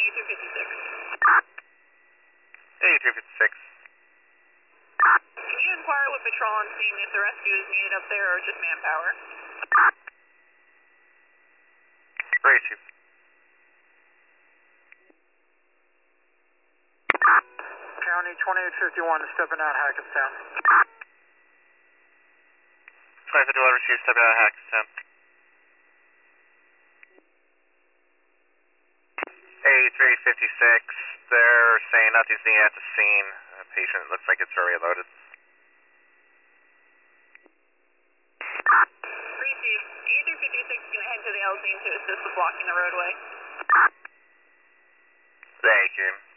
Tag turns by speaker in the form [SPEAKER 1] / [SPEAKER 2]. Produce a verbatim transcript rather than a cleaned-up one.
[SPEAKER 1] eighty-three fifty-six.
[SPEAKER 2] eighty-three fifty-six.
[SPEAKER 1] Can you inquire with patrol on scene if the rescue is needed up there or just manpower?
[SPEAKER 2] Great, Chief.
[SPEAKER 3] County twenty-eight fifty-one, stepping out Hackettstown.
[SPEAKER 2] twenty fifty-one, receive, stepping out of Hackettstown. eighty-three fifty-six, they're saying nothing's needed at the scene. The patient looks like it's already loaded.
[SPEAKER 1] Receive. eighty-three fifty-six is going to head to the L Z to assist with blocking the roadway.
[SPEAKER 2] Thank you.